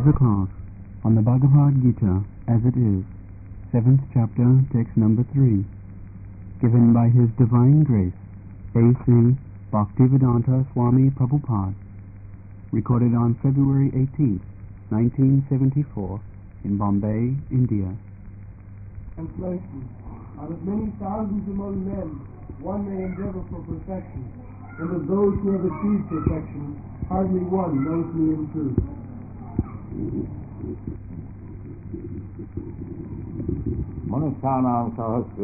is a class on the Bhagavad Gita as it is, 7th chapter, text number 3, given by His Divine Grace, A.C. Bhaktivedanta Swami Prabhupada, recorded on February 18th, 1974, in Bombay, India. Translation. Out of many thousands among men, one may endeavor for perfection, and of those who have achieved perfection, hardly one knows me in truth. Manusyanam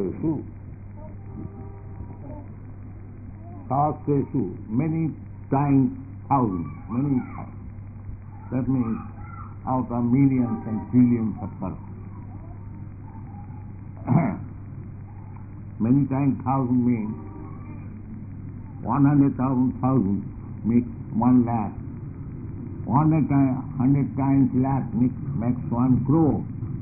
sahasreshu, many times thousands, many times. That means out of millions and trillions of persons. Many times thousand means 100,000 makes 1 lakh. 100 times lakh makes 1 crore.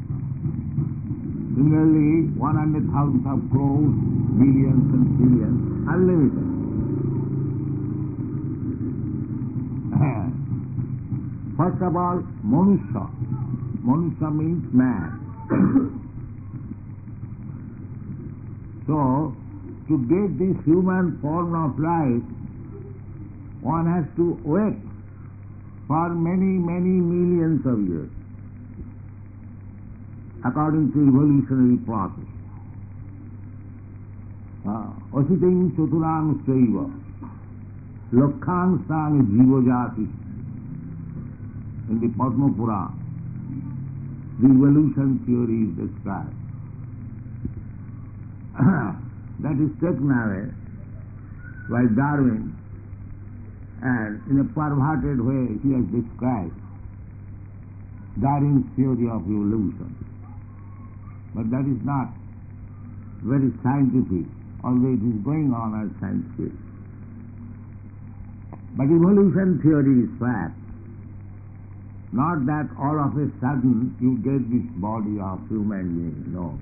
Similarly, 100,000 of crores, billions and trillions, unlimited. First of all, Manusya. Manusya means man. So, to get this human form of life, one has to wait for many, many millions of years, according to evolutionary process. Asiting chaturang saiva, lakhang sang jivajati. In the Padma Purana, the evolution theory is described. That is taken away by Darwin, and in a perverted way he has described Darwin's theory of evolution. But that is not very scientific, although it is going on as scientific. But evolution theory is fact. Not that all of a sudden you get this body of human being, no.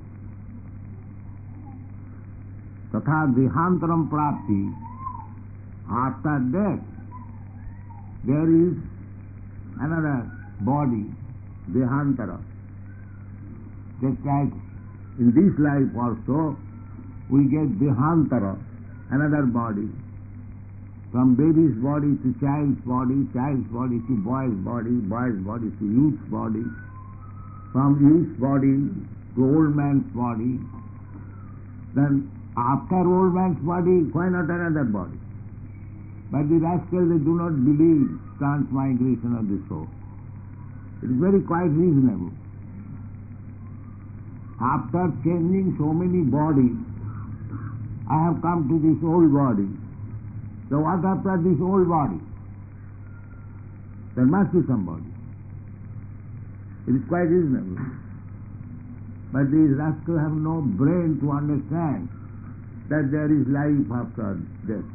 Tatha dehantaram prapti, after death, there is another body, dehantara. Just like in this life also, we get dehantara, another body. From baby's body to child's body to boy's body to youth's body, from youth's body to old man's body. Then after old man's body, why not another body? But the rascals, they do not believe transmigration of the soul. It is very quite reasonable. After changing so many bodies, I have come to this old body. So what after this old body? There must be somebody. It is quite reasonable. But these rascals have no brain to understand that there is life after death.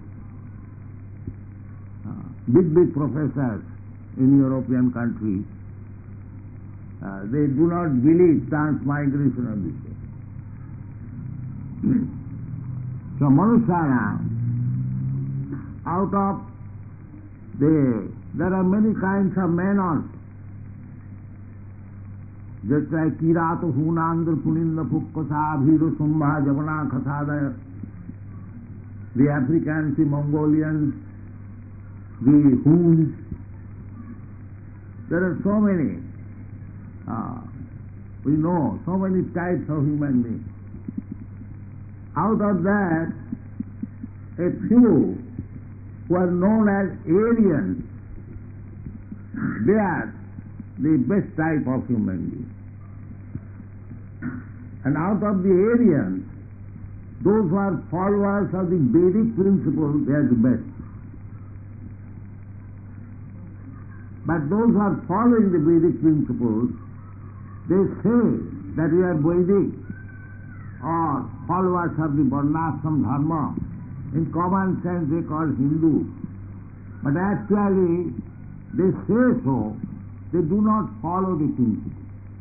Big professors in European countries, they do not believe transmigration of the soul. So Manusana, out of there are many kinds of men also. Just like Kirato, Hunandra, Puninda, Pukkasa, Bhiro, Sumbha, Javana, Khasadaya, the Africans, the Mongolians, the Huns. There are so many. We know so many types of human beings. Out of that, a few who are known as aliens, they are the best type of human beings. And out of the aliens, those who are followers of the Vedic principle, they are the best. But those who are following the Vedic principles, they say that we are Vedic or followers of the Varnashram Dharma. In common sense they call Hindu. But actually they say so, they do not follow the principle.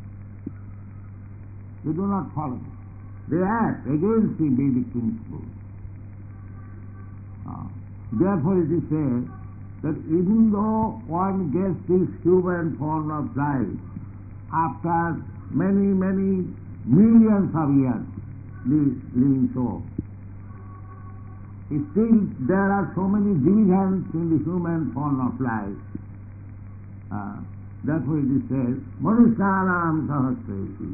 They do not follow it. They act against the Vedic principle. Therefore it is said that even though one gets this human form of life after many, many millions of years living so, still there are so many divisions in the human form of life. That's why it says, Manusyanam Sahasreti.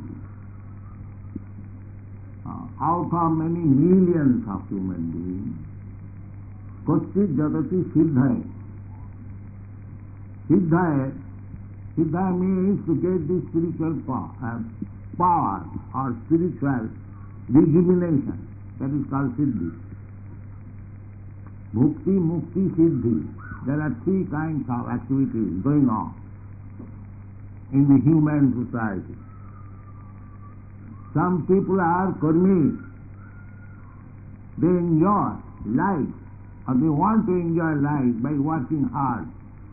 Out of many millions of human beings, Kochit Jatati Siddhaya. Siddhaya means to get the spiritual power or spiritual rejuvenation. That is called Siddhi. Bhukti, Mukti, Siddhi. There are three kinds of activities going on in the human society. Some people are karmis. They enjoy life, or they want to enjoy life by working hard.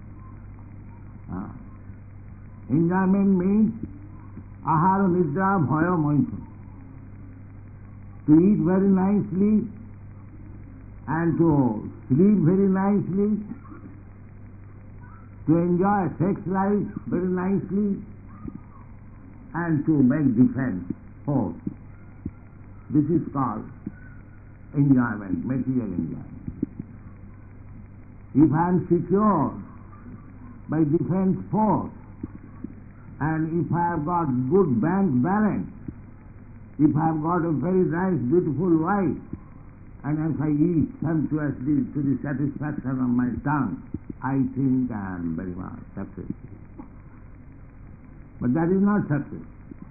Enjoyment means ahara, nidra, bhaya, moichana. To eat very nicely and to sleep very nicely, to enjoy sex life very nicely, and to make defense force. This is called enjoyment, material enjoyment. If I am secure by defense force, and if I have got good bank balance, if I have got a very nice, beautiful wife, and if I eat sumptuously to the satisfaction of my tongue, I think I am very much successful. But that is not success.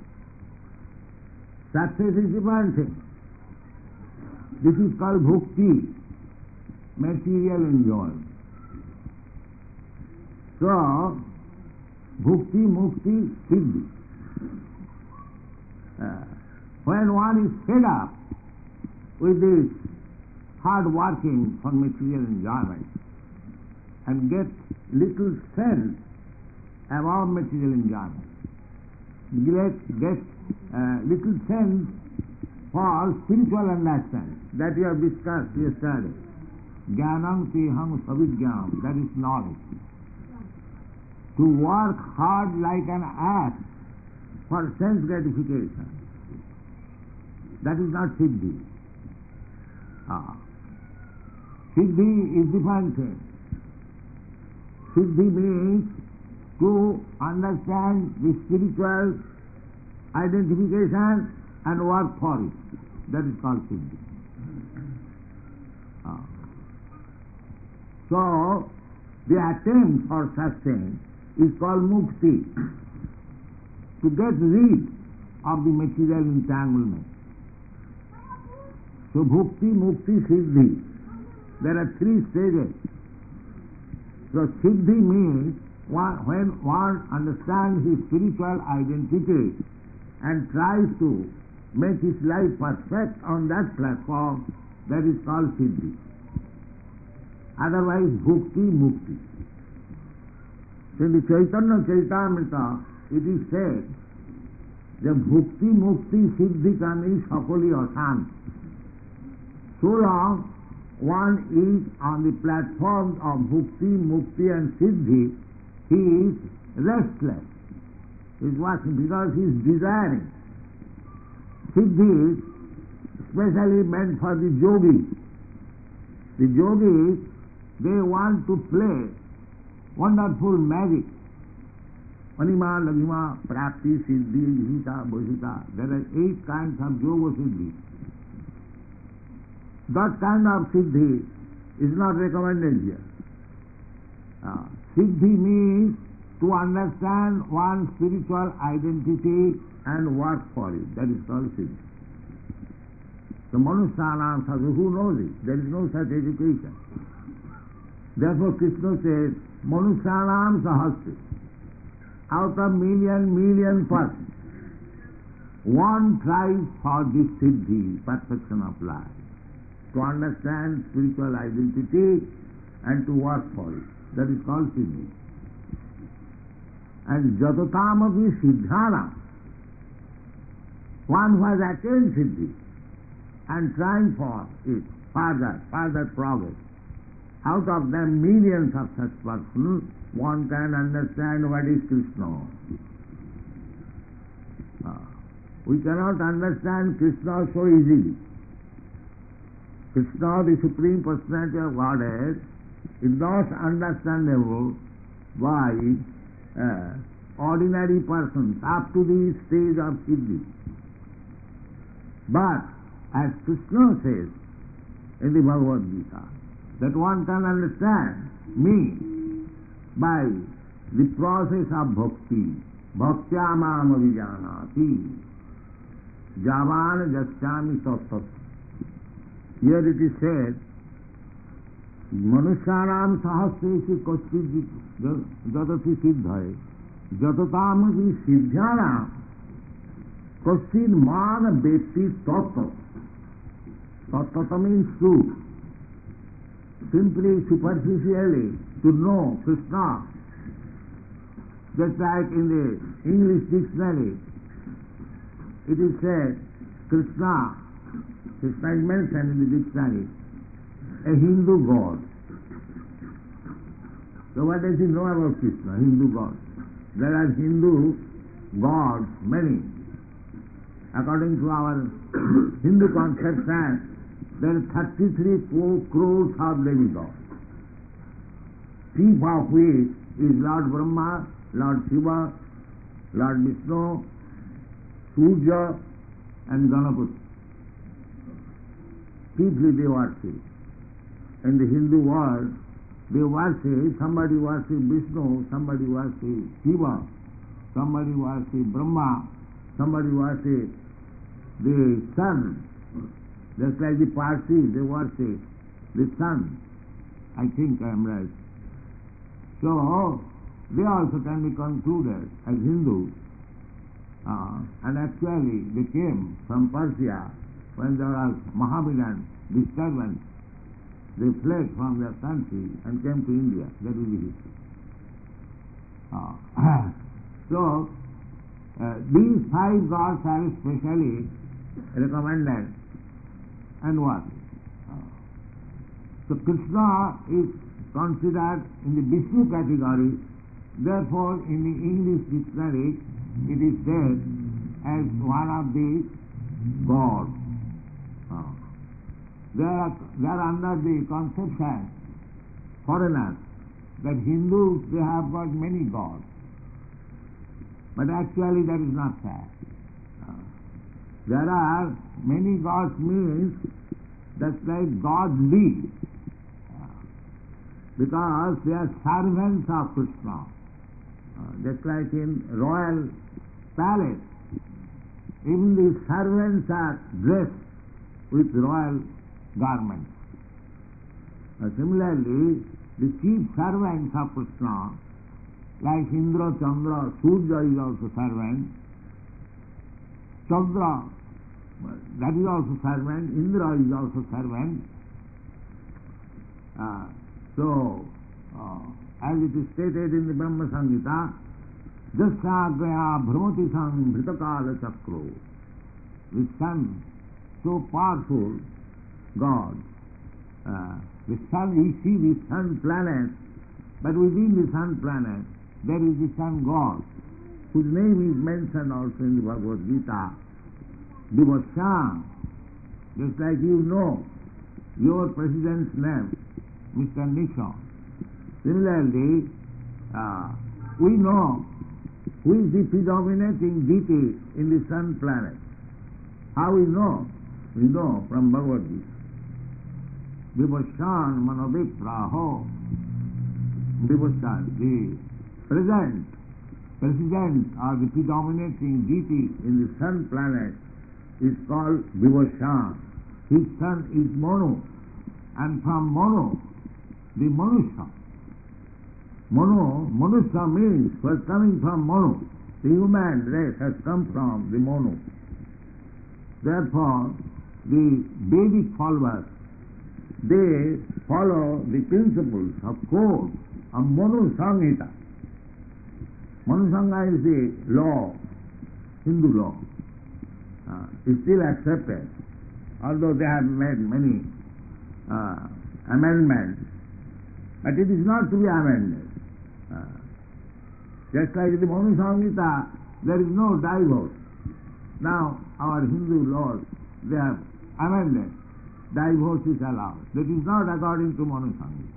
Success is different thing. This is called bhukti, material enjoyment. So, bhukti, mukti, siddhi. When one is fed up with this hard working for material enjoyment and get little sense about material enjoyment, get little sense for spiritual understanding, that we have discussed yesterday. Jnanam teham savijnanam, that is knowledge. To work hard like an ass for sense gratification, that is not siddhi. Siddhi is different thing. Siddhi means to understand the spiritual identification and work for it. That is called siddhi. So, the attempt for such thing is called mukti, to get rid of the material entanglement. So bhukti, mukti, siddhi, there are three stages. So siddhi means when one understands his spiritual identity and tries to make his life perfect on that platform, that is called siddhi. Otherwise bhukti, mukti. In the Chaitanya Charitamrita, it is said that bhukti, mukti, siddhi kami sakali asan. So long one is on the platform of bhukti, mukti and siddhi, he is restless. He is watching because he is desiring. Siddhi is specially meant for the yogis. The yogis, they want to play wonderful magic. Anima, Laghima, Prapti, Siddhi, Hita, Bhusita. There are 8 kinds of yoga siddhi. That kind of siddhi is not recommended here. Siddhi means to understand one's spiritual identity and work for it. That is called siddhi. The Manusyanam Sadhu, who knows it? There is no such education. Therefore Krishna says, Manusyanam Sahasri. Out of million persons, one tries for this siddhi, perfection of life, to understand spiritual identity and to work for it. That is called siddhi. And jatatamapi siddhana, one who has attained siddhi and trying for it, further progress. out of them millions of such persons, one can understand what is Krishna. We cannot understand Krishna so easily. Krishna, the Supreme Personality of Godhead, is not understandable by ordinary persons up to the stage of Siddhi. But, as Krishna says in the Bhagavad Gita, that one can understand me by the process of bhakti. Bhaktya mam avijanati. Javan jasyami tattat. Here it is said, Manusyanam sahasresu kaschid jatati siddhaye jatatamati siddhyanam kaschid man beti tattat. Tattva means truth. Simply, superficially, to know Krishna. Just like in the English dictionary, it is said, Krishna is mentioned in the dictionary, a Hindu god. So what does he know about Krishna, Hindu god? There are Hindu gods, many. According to our Hindu conception, there are 33 crores of demigods, chief of which is Lord Brahma, Lord Shiva, Lord Vishnu, Surya and Ganapati. Chiefly they worship. In the Hindu world, they worship, somebody worships Vishnu, somebody worships Shiva, somebody worships Brahma, somebody worships the sun. Just like the Parsis, they worship the sun. I think I am right. So, they also can be concluded as Hindus. And actually, they came from Persia when there was Mohammedan disturbance. They fled from their country and came to India. That is the history. So, these 5 gods are specially recommended. And what? So Krishna is considered in the Vishnu category. Therefore, in the English dictionary, it is said as one of the gods. They are under the conception, foreigners, that Hindus, they have got many gods. But actually that is not fair. There are many gods means that's like God's lead. Because they are servants of Krishna. Just like in royal palace, even the servants are dressed with royal garments. Similarly, the chief servants of Krishna, like Indra, Chandra, Surya is also servant. Chandra, that is also servant. Indra is also servant. As it is stated in the Brahma Samhita, Jasagraya Brahmati Sang Bhritakala Chakro. The sun, so powerful God. The sun, we see the sun planet, but within the sun planet there is the sun God, whose name is mentioned also in the Bhagavad Gita, Devasya. Just like you know your president's name, Mr. Nixon. Similarly, we know who is the predominating deity in the sun planet. How we know? We know from Bhagavad Gita. Vivasyan manovipraho. Vivasyan, the president or the predominating deity in the sun planet is called Vivasyan. His son is Manu, and from Manu, the Manusya. Manusya means was coming from Manu. The human race has come from the Manu. Therefore, the Vedic followers, they follow the principles of code of Manu Samhita. Manu Samhita is the law, Hindu law. Is still accepted, although they have made many amendments But it is not to be amended. Just like the Manu Samhita, there is no divorce. Now, our Hindu laws, they have amended. Divorce is allowed. That is not according to Manu Samhita.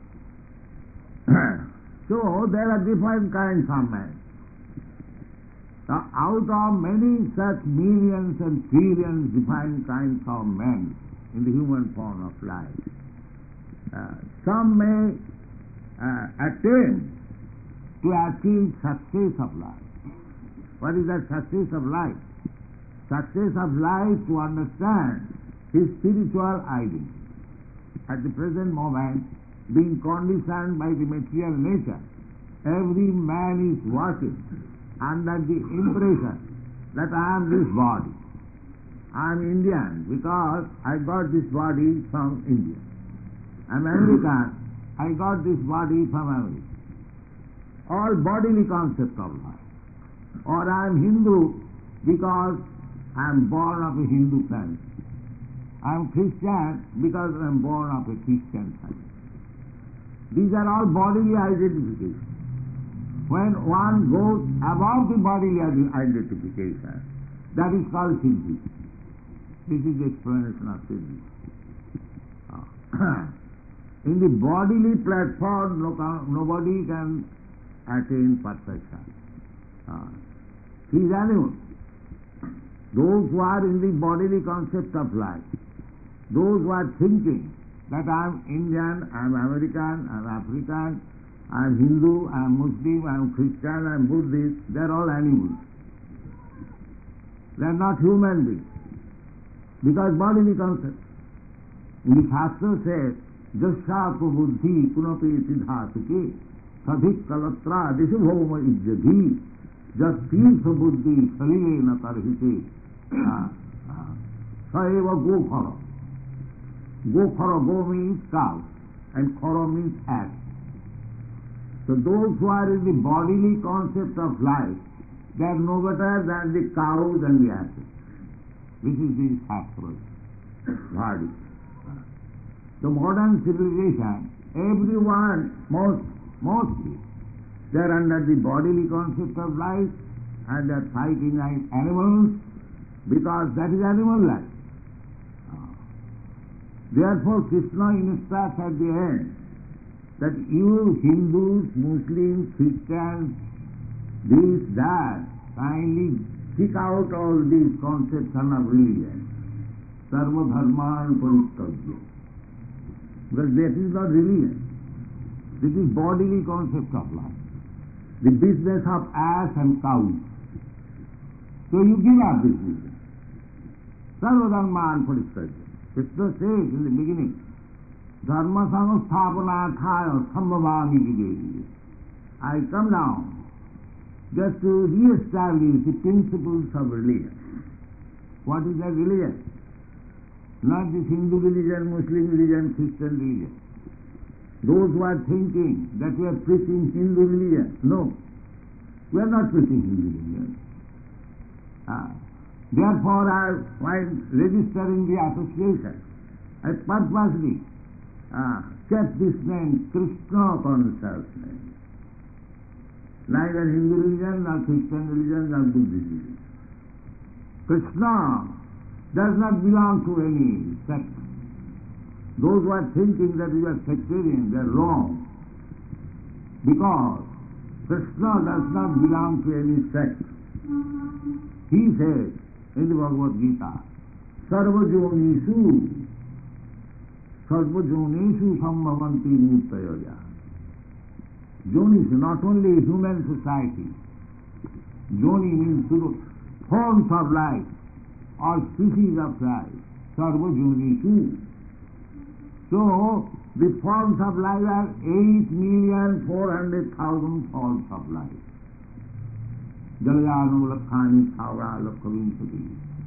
So, there are different kinds of men. Now, out of many such millions and trillions different kinds of men in the human form of life, some may attain to achieve success of life. What is that success of life? Success of life to understand his spiritual identity. At the present moment, being conditioned by the material nature, every man is working under the impression that I am this body. I am Indian because I got this body from India. I am American, I got this body from America. All bodily concept of life. Or I am Hindu because I am born of a Hindu family. I am Christian because I am born of a Christian family. These are all bodily identifications. When one goes above the bodily identification, that is called Siddhi. This is the explanation of Siddhi. In the bodily platform, nobody can attain perfection. These animals, those who are in the bodily concept of life, those who are thinking that I am Indian, I am American, I am African, I am Hindu, I am Muslim, I am Christian, I am Buddhist, they are all animals. They are not human beings. Because bodily concept. In the Shastra says, Jasyapo buddhi punapi siddhasuke sadhik kalatra disubhoma ijjadhi jastirtha buddhi salile na tarhite saeva gokhara. Gokhara, go means cow, and khara means ass. So those who are in the bodily concept of life, they are no better than the cows and the asses. This is the Shastra body. The modern civilization, everyone, mostly, they are under the bodily concept of life and they are fighting like animals because that is animal life. Therefore, Krishna instructs at the end that you Hindus, Muslims, Christians, this, that, kindly kick out all these conceptions of religion. Sarva dharman parityajya. Because that is not religion. This is bodily concept of life. The business of ass and cows. So you give up this business. Sarva dharman parityajya. Krishna says in the beginning, Dharma samasthapanā thāya sambhavāmi videhi. I come down just to re-establish the principles of religion. What is that religion? Not this Hindu religion, Muslim religion, Christian religion. Those who are thinking that we are preaching Hindu religion. No, we are not preaching Hindu religion. Therefore, while registering the association, I purposely kept this name, Krishna consciousness. Neither Hindu religion, nor Christian religion, nor Buddhist religion. Krishna does not belong to any sect. Those who are thinking that we are sectarian, they are wrong. Because Krishna does not belong to any sect. He says in the Bhagavad Gita, Sarva jonishu sambhavanti murtaya. Jonis, not only human society. Joni means forms of life or species of life. Sarva jonishu. So, the forms of life are 8,400,000 forms of life. Jalayanu lakhani thawra lakhavinsati.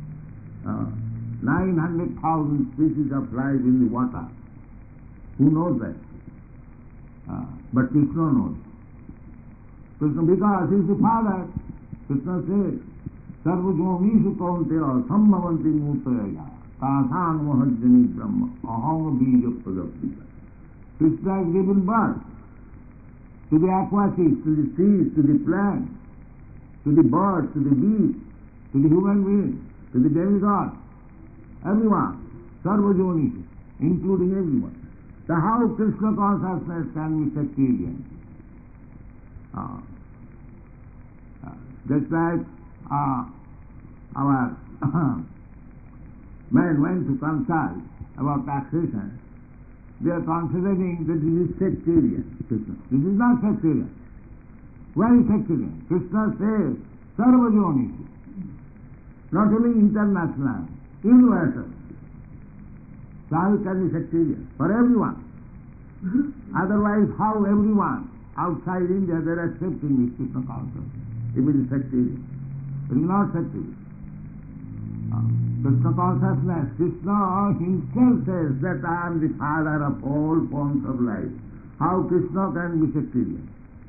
900,000 species of life in the water. Who knows that? But Krishna knows. Krishna, because he is the Father, Krishna says, Sarvajomishu kaunteya sambhavanti murtaya tasang mahajjani brahma aham bija prajapita. Krishna has given birth to the aquatics, to the trees, to the plants, to the birds, to the beasts, to the human beings, to the demigods, everyone, sarvajoni, including everyone. So how Krishna consciousness can be sectarian? Just like our men went to consult about taxation, they are considering that this is sectarian. Krishna. This is not sectarian. Why is sectarian? Krishna says, sarvajoni, not only international, universal. So how can be sectarian? For everyone. Otherwise, how everyone outside India they are accepting this Krishna consciousness? If it is sectarian. It is not sectarian. Krishna consciousness, Krishna himself says that I am the father of all forms of life. How Krishna can be sectarian?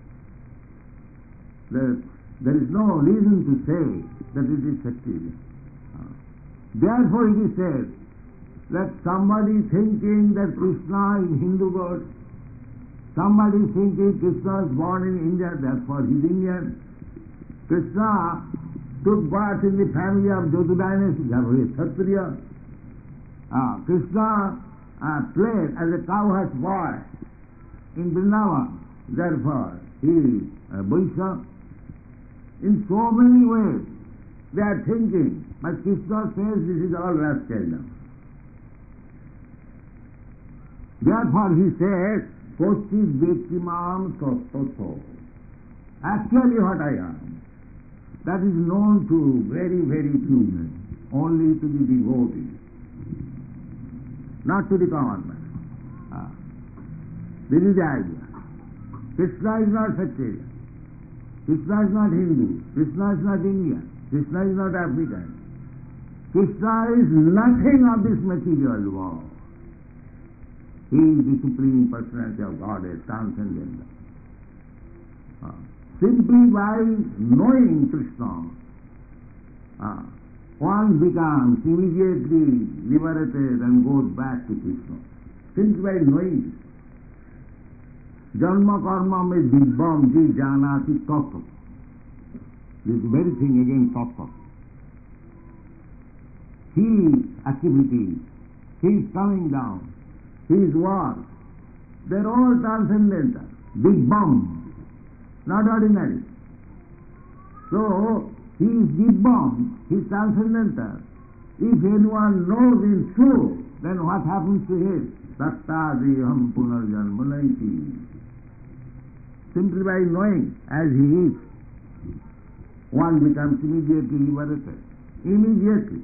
There is no reason to say that it is sectarian. Therefore it is said that somebody thinking that Krishna is Hindu god, somebody thinking Krishna is born in India, therefore he is Indian. Krishna took birth in the family of Jatu dynasty, therefore he is Kshatriya. Krishna played as a cowherd boy in Vrindavan, therefore he is Vaishya. In so many ways they are thinking, but Krishna says this is all rascaldom. Therefore he says, Kochi Vyektimam Tattvato. Actually what I am, that is known to very, very few men, only to the devotees, not to the common man. This is the idea. Krishna is not sectarian. Krishna is not Hindu. Krishna is not Indian. Krishna is not African. Krishna is nothing of this material world. He is the Supreme Personality of Godhead, transcendental. Simply by knowing Krishna, one becomes immediately liberated and goes back to Krishna. Simply by knowing this. Janma karma me dibbam ji janati tattva. This very thing again tattva. His activity, his coming down, his work, they are all transcendental. Dibbam, not ordinary. So, he is dibbam, he is transcendental. If anyone knows in truth, then what happens to him? Sattadiham punarjanmanaiti. Simply by knowing as he is, one becomes immediately liberated. Immediately.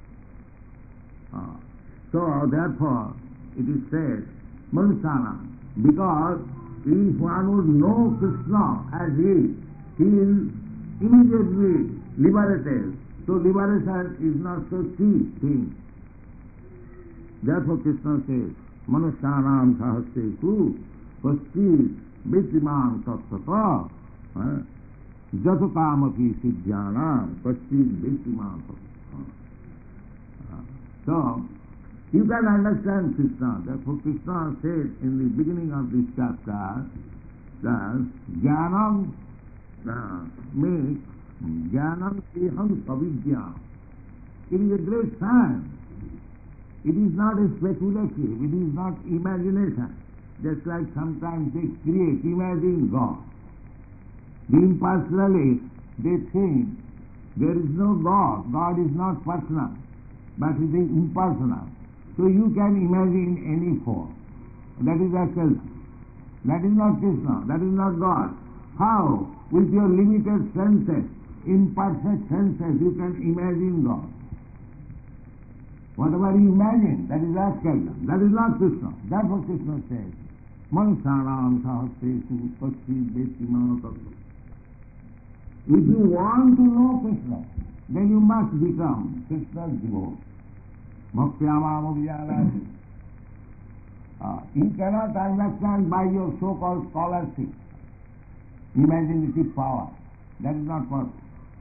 So therefore it is said, Manusana, because if one would know Krishna as he is immediately liberated. So liberation is not so cheap thing. Therefore Krishna says, Manusanam sahasetu pasti Vitimam tattva jatakamapi siddhyanam pasti vitimam tattva. So, you can understand Krishna. Therefore Krishna said in the beginning of this chapter that Jnanam means Jnanam eham savidya. It is a great science. It is not a speculative, it is not imagination. Just like sometimes they create, imagine God. The impersonalists, they think there is no God. God is not personal, but it is impersonal. So you can imagine any form. That is occult. That is not Krishna. That is not God. How? With your limited senses, imperfect senses, you can imagine God. Whatever you imagine, that is occult. That is not Krishna. Therefore Krishna says, Mansanam sahasesu pasti vetimam tattva. If you want to know Krishna, then you must become Krishna's devotee. Bhaktyamam abhijanati. You cannot understand by your so-called scholarship, imaginative power. That is not possible.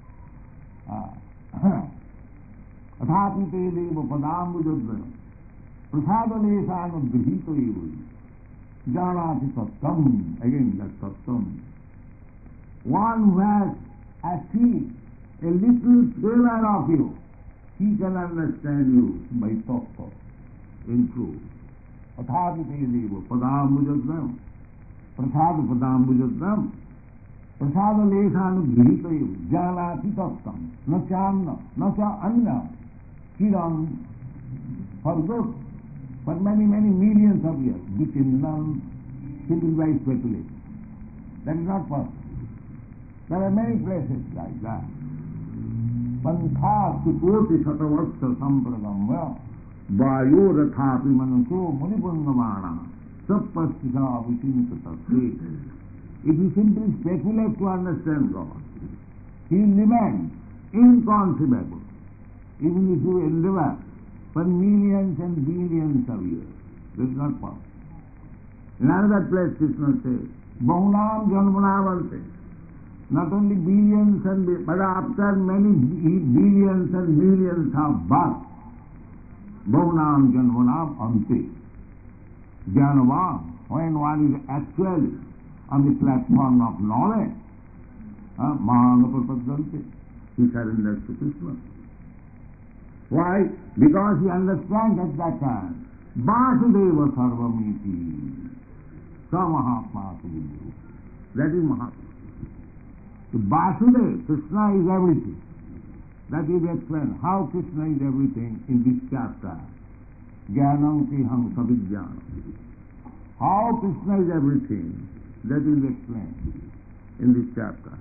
Athapi te deva padambujadvaya prasadalesana grihito evo. Janati Tattvam, again that Tattvam. One who has at least a little flavor of you, he can understand you by Tattva, in truth. Athaditedevo padambujadam, prasad padambujadam, prasada lekhanughrihitayu, janati Tattvam, na channa, na cha anna, kiram, for good, for many, many millions of years, became none simply by speculation. That is not possible. There are many places like that. Pantha sukoti satavaksa sampradamya vayo rathapi manaso munipurnamana sappastisha visinta tasve. If you simply speculate to understand God, He remains inconceivable, even if you endeavor for millions and billions of years. This is not possible. In another place, Krishna says, Bahunam janmanavante. Not only billions and billions, but after many billions and millions of births, Bahunam janmanam ante. Jnanavam, when one is actually on the platform of knowledge, Mahanapapadante, he surrenders to Krishna. Why? Because he understands at that time, Vasudeva Sarvamiti, Samahatma Suvidu. That is Mahatma. So Vasudeva, Krishna is everything. That is explained how Krishna is everything in this chapter. Jnanam Kiham Savidjnanam. How Krishna is everything, that is explained in this chapter.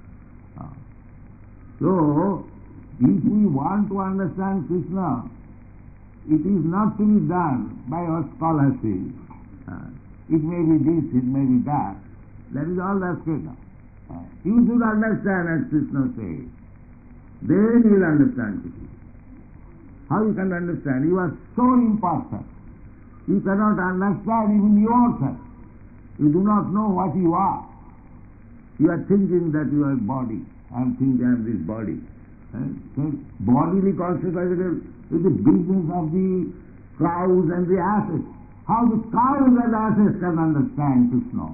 So, if we want to understand Krishna, it is not to be done by our scholarship. It may be this, it may be that. That is all that's Krishna. You should understand as Krishna says. Then you will understand Krishna. How you can understand? You are so imperfect. You cannot understand even yourself. You do not know what you are. You are thinking that you are body. I am thinking I am this body. So bodily constituted is the business of the cows and the asses. How the cows and asses can understand Krishna?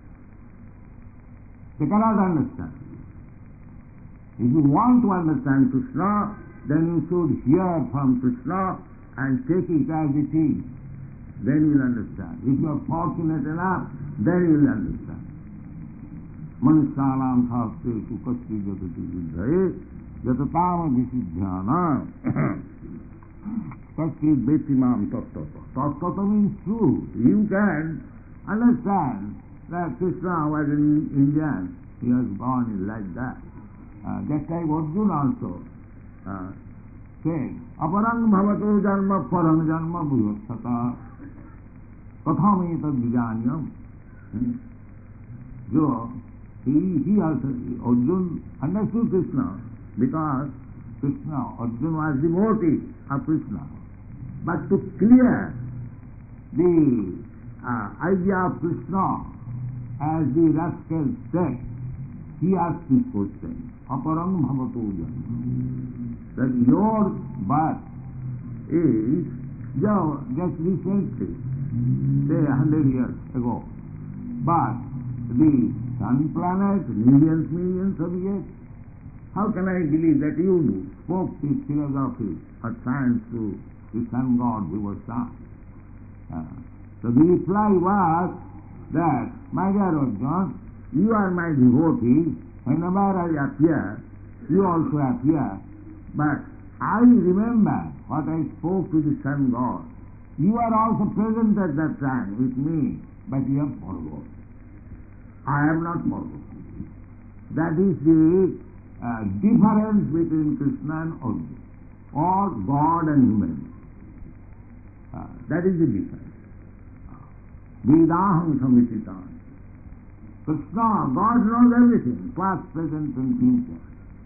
They cannot understand. If you want to understand Krishna, then you should hear from Krishna and take it as it is. Then you will understand. If you are fortunate enough, then you will understand. Manushyanam shastre sukasti jatati viddhaye Jatatam Visudhyana Tatkrit Betimam Tattata. Tattata means truth. You can understand that Krishna was an Indian. He was born like that. Just like Arjuna also said, Aparang bhavato janma parang janma bhuyatsata katham etad vijanyam. So, he also, Arjuna understood Krishna. Because Krishna, Arjuna was devotee of Krishna. But to clear the idea of Krishna as the rascal sex, he asked this question, Aparang bhavato janma. That your birth is just recently, say 100 years ago. But the sun planet, millions of years, how can I believe that you spoke this philosophy or science to the sun god who was sun? So the reply was that, my dear Arjuna, you are my devotee. Whenever I appear, you also appear. But I remember what I spoke to the sun god. You are also present at that time with me, but you have forgot. I am not forgot. That is the difference between Krishna and Arjuna, or God and human. That is the difference. Vedaham samititan. Krishna, God knows everything, past, present and future.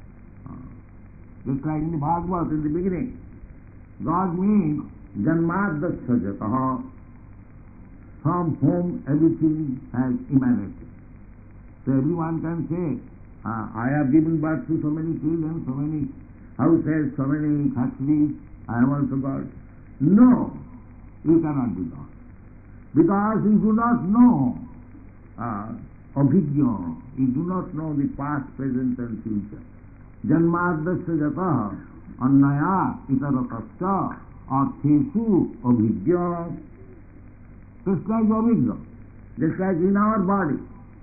Just like in the Bhagavad in the beginning. God means Janmadasya jataha, from whom everything has emanated. So everyone can say, I have given birth to so many children, so many houses, so many factories, I am also God. No, you cannot be God. Because you do not know abhijna, you do not know the past, present and future. Janmadasya jatah annaya itaratasya arthesu abhijna. Krishna is abhijna. Just like in our body,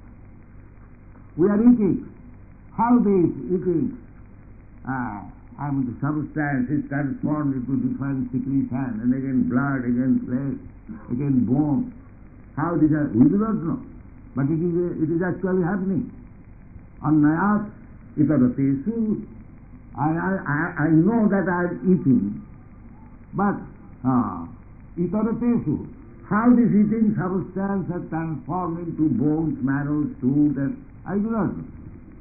we are eating. How this eating? The substance is transformed into different secretion, and again blood, again flesh, again bone. How this is, we do not know. But it is actually happening. Annayat itaratesu. I know that I am eating, but itaratesu. How this eating substance has transformed into bones, marrow, stool, that I do not know.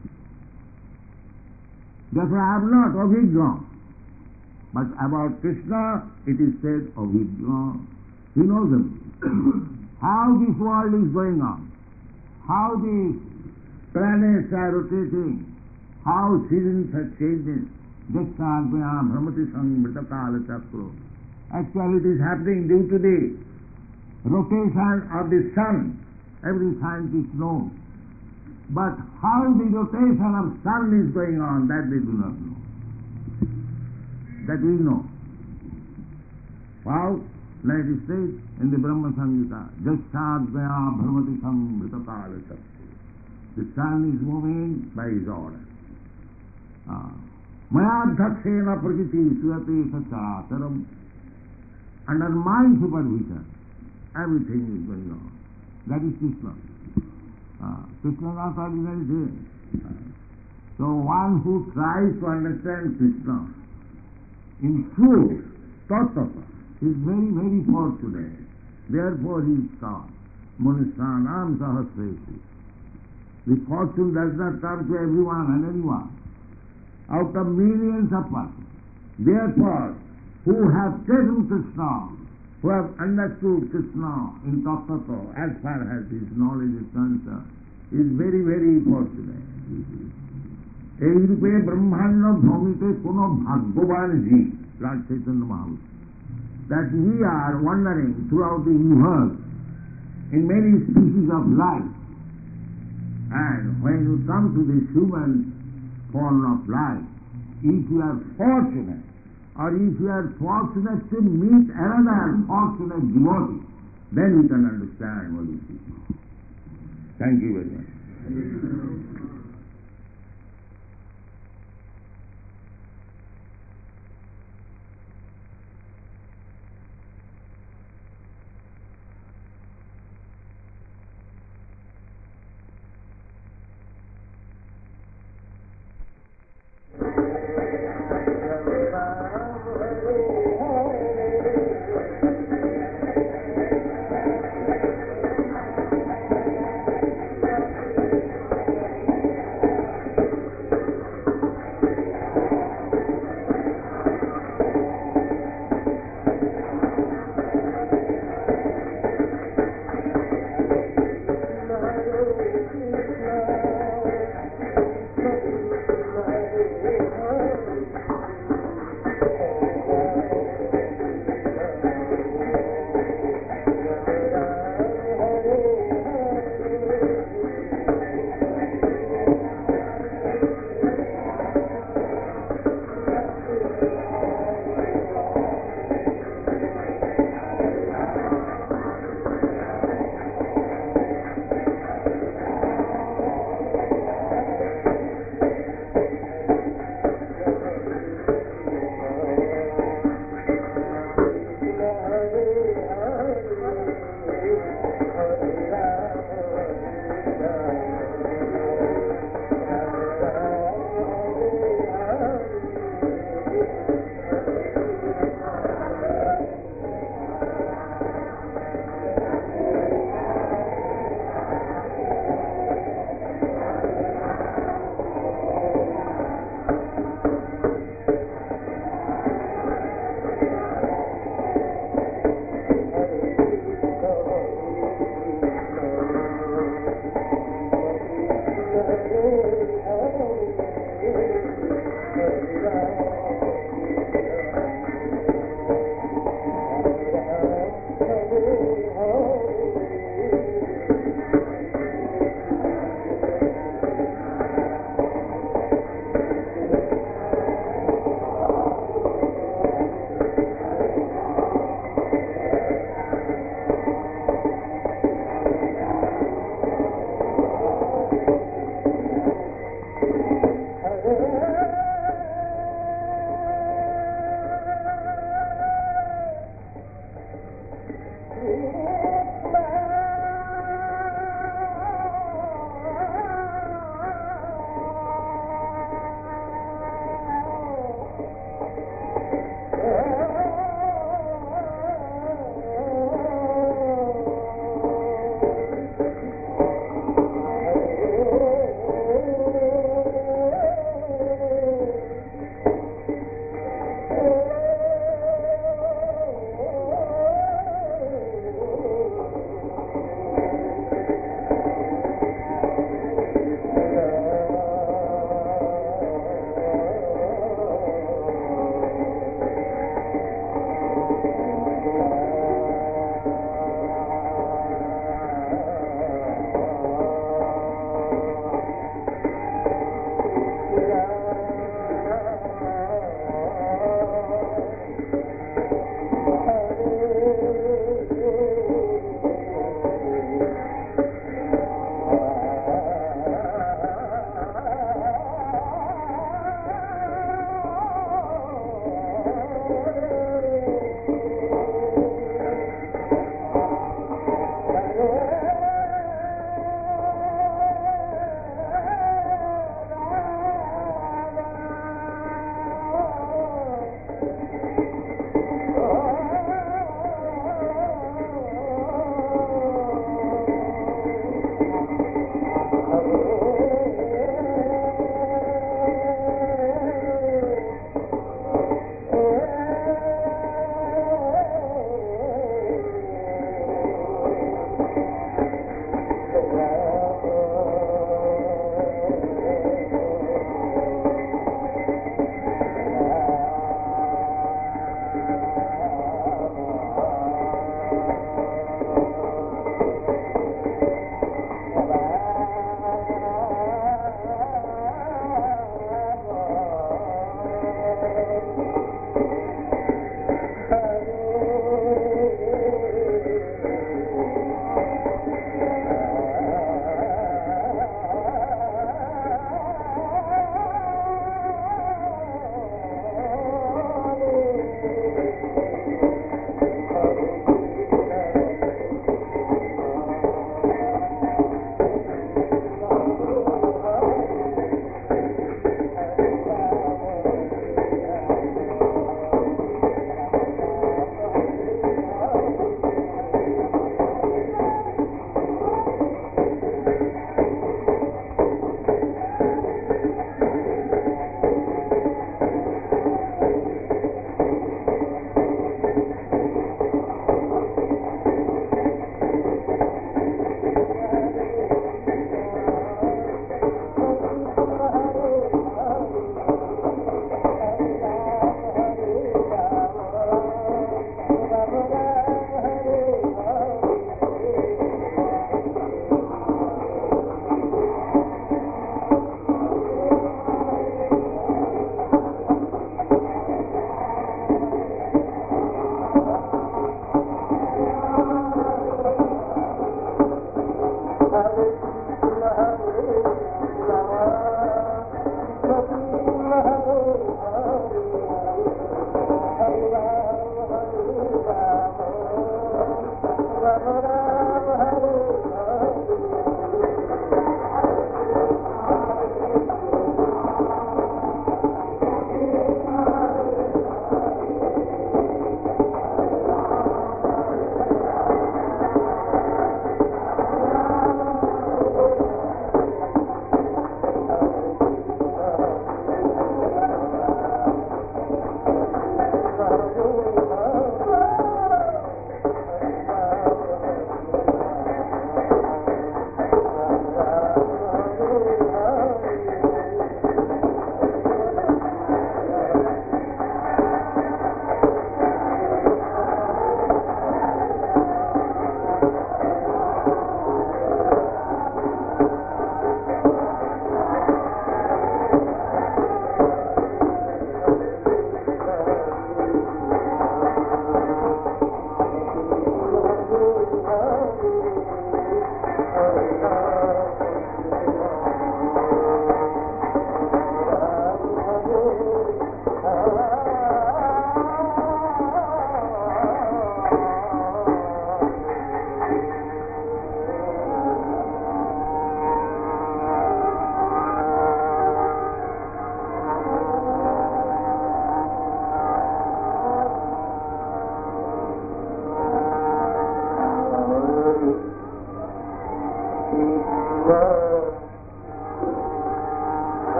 Therefore I am not abhijna. But about Krishna it is said abhijna. He knows them. How this world is going on, how the planets are rotating, how seasons are changing. Dakshantvaya bhramati samvrita kala chakra. Actually it is happening due to the rotation of the sun. Every scientist knows. But how the rotation of sun is going on, that they do not know. That we know. How? Like it says in the Brahma Samhita, Jasyadvaya bhramati samvrita kala chakra. The sun is moving by his order. Mayadhaksena prakriti suyate sachacharam. Under my supervision, everything is going on. That is Krishna. Krishna is not ordinary thing. So one who tries to understand Krishna in true tattva is very, very fortunate. Therefore he is called Munisanam Sahasreshi. The fortune does not come to everyone and anyone. Out of millions of persons. Therefore, who have taken Krishna, who have understood Krishna in tattva, as far as his knowledge is concerned, is very, very fortunate. এই রূপে ব্রহ্মাণ্ড ভ্রমিতে কোন ভাগ্যবান জীব, Lord Chaitanya Mahaprabhu, that we are wandering throughout the universe in many species of life. And when you come to this human form of life, if you are fortunate, or if you are fortunate to meet another fortunate devotee, then you can understand what it is. Thank you very much.